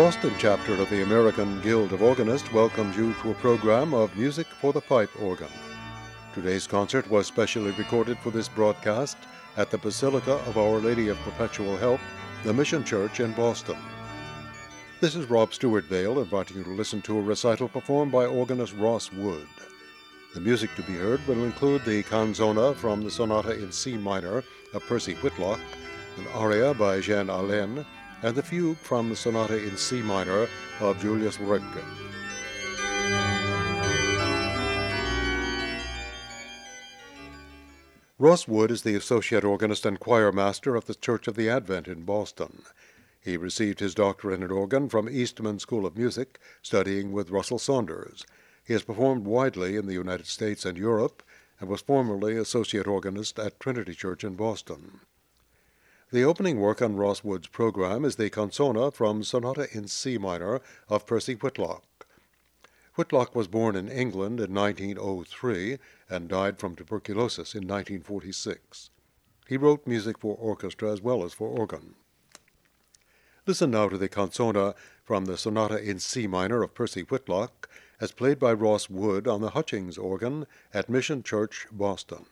Boston chapter of the American Guild of Organists welcomes you to a program of music for the pipe organ. Today's concert was specially recorded for this broadcast at the Basilica of Our Lady of Perpetual Help, the Mission Church in Boston. This is Rob Stewart Vale inviting you to listen to a recital performed by organist Ross Wood. The music to be heard will include the canzona from the Sonata in C minor of Percy Whitlock, an aria by Jean Allen, and the fugue from the Sonata in C minor of Julius Röpke. Ross Wood is the associate organist and choir master of the Church of the Advent in Boston. He received his doctorate in organ from Eastman School of Music, studying with Russell Saunders. He has performed widely in the United States and Europe, and was formerly associate organist at Trinity Church in Boston. The opening work on Ross Wood's program is the canzona from Sonata in C minor of Percy Whitlock. Whitlock was born in England in 1903 and died from tuberculosis in 1946. He wrote music for orchestra as well as for organ. Listen now to the canzona from the Sonata in C minor of Percy Whitlock as played by Ross Wood on the Hutchings organ at Mission Church, Boston.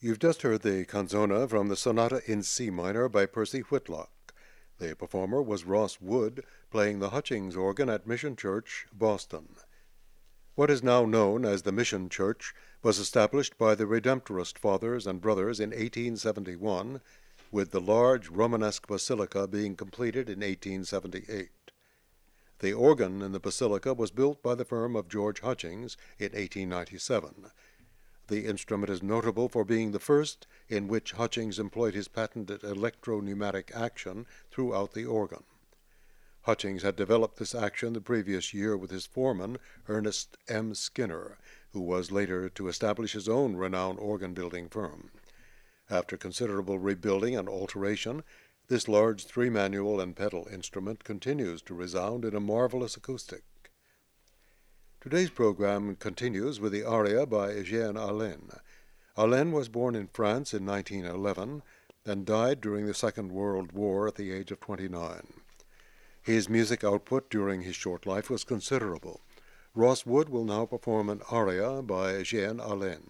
You've just heard the canzona from the Sonata in C minor by Percy Whitlock. The performer was Ross Wood, playing the Hutchings organ at Mission Church, Boston. What is now known as the Mission Church was established by the Redemptorist Fathers and Brothers in 1871, with the large Romanesque basilica being completed in 1878. The organ in the basilica was built by the firm of George Hutchings in 1897. The instrument is notable for being the first in which Hutchings employed his patented electro-pneumatic action throughout the organ. Hutchings had developed this action the previous year with his foreman, Ernest M. Skinner, who was later to establish his own renowned organ-building firm. After considerable rebuilding and alteration, this large three-manual and pedal instrument continues to resound in a marvelous acoustic. Today's program continues with the aria by Eugène Allin. Allin was born in France in 1911 and died during the Second World War at the age of 29. His music output during his short life was considerable. Ross Wood will now perform an aria by Eugène Allin.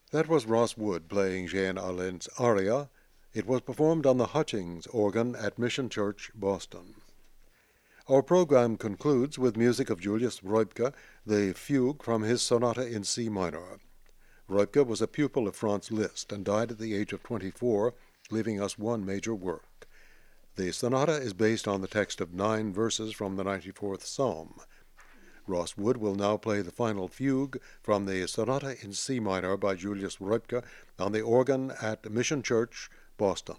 That was Ross Wood playing Jean Allen's aria. It was performed on the Hutchings organ at Mission Church, Boston. Our program concludes with music of Julius Reubke, the fugue from his sonata in C minor. Reubke was a pupil of Franz Liszt and died at the age of 24, leaving us one major work. The sonata is based on the text of 9 verses from the 94th Psalm. Ross Wood will now play the final fugue from the sonata in C minor by Julius Reubke on the organ at Mission Church, Boston.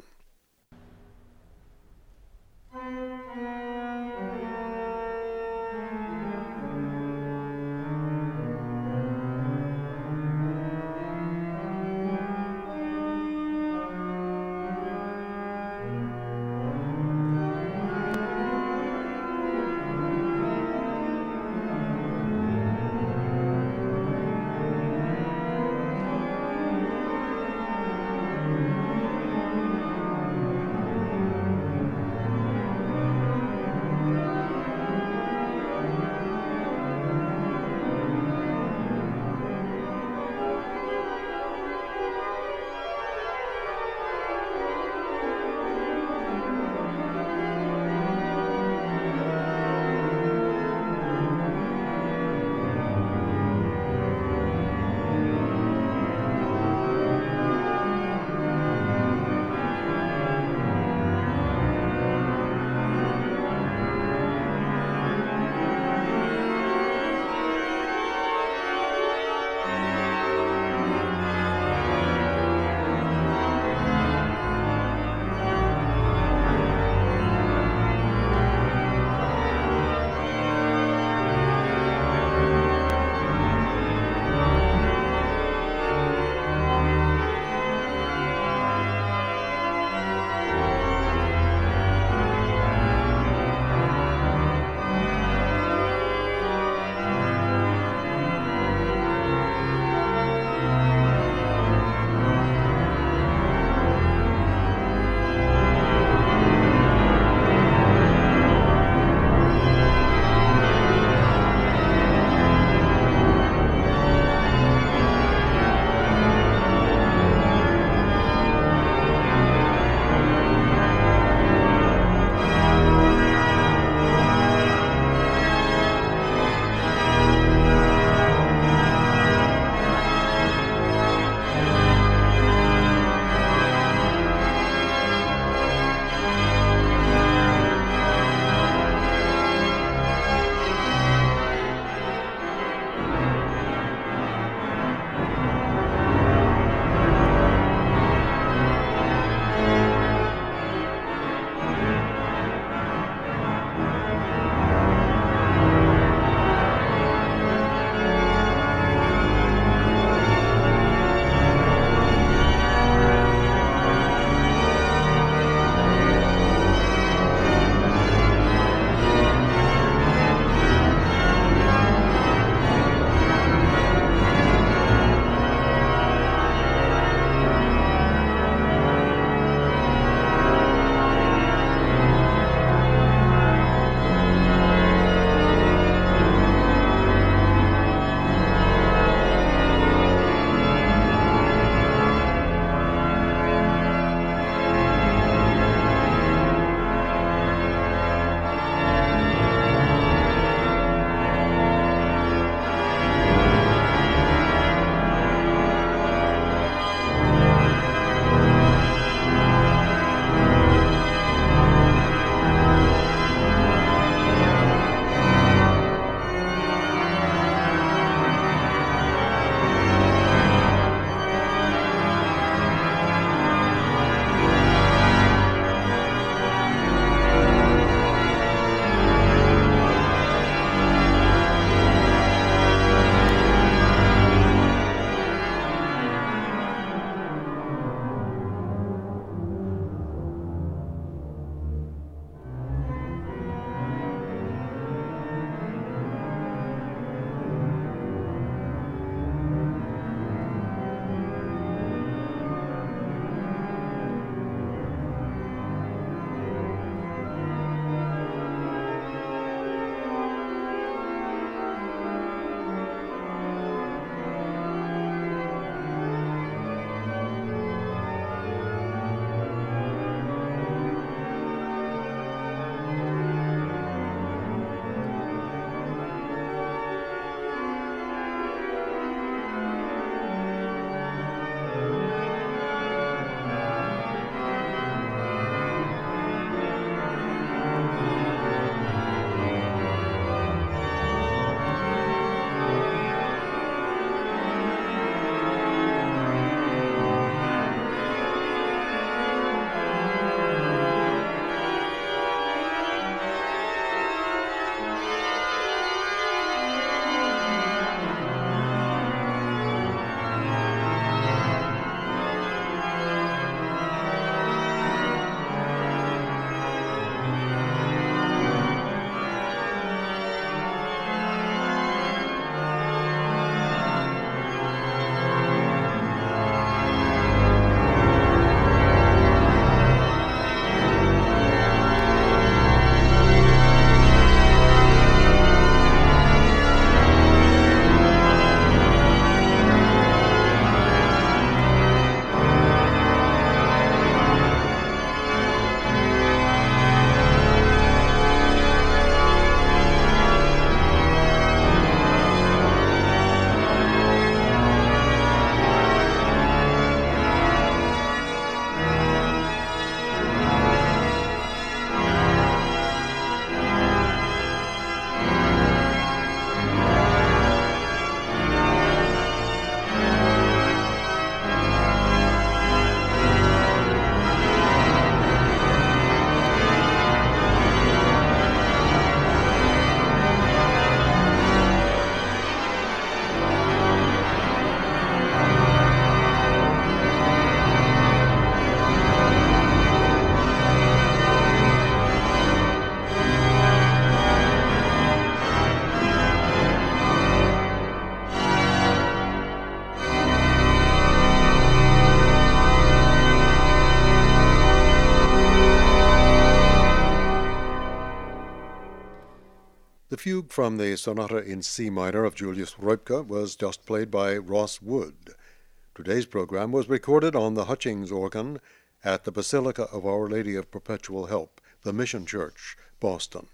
The fugue from the Sonata in C minor of Julius Reubke was just played by Ross Wood. Today's program was recorded on the Hutchings organ at the Basilica of Our Lady of Perpetual Help, the Mission Church, Boston.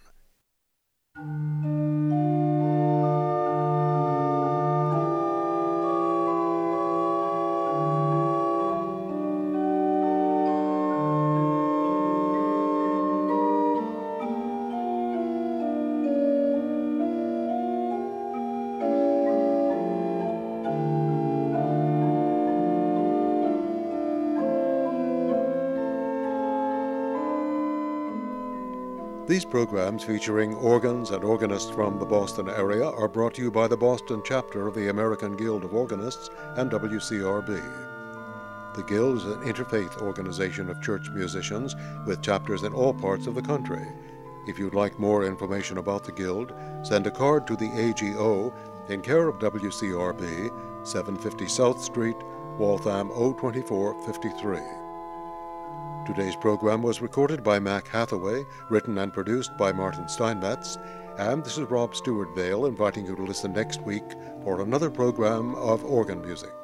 These programs featuring organs and organists from the Boston area are brought to you by the Boston chapter of the American Guild of Organists and WCRB. The Guild is an interfaith organization of church musicians with chapters in all parts of the country. If you'd like more information about the Guild, send a card to the AGO in care of WCRB, 750 South Street, Waltham 02453. Today's program was recorded by Mac Hathaway, written and produced by Martin Steinmetz, and this is Rob Stewart Vale inviting you to listen next week for another program of organ music.